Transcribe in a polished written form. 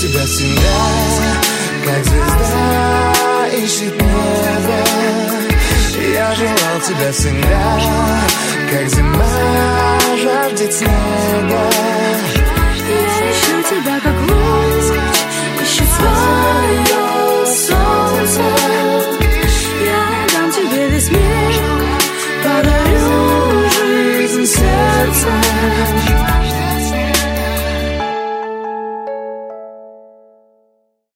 тебя всегда, как звезда ищет небо. Я желал тебя всегда, как зима жаждет снега.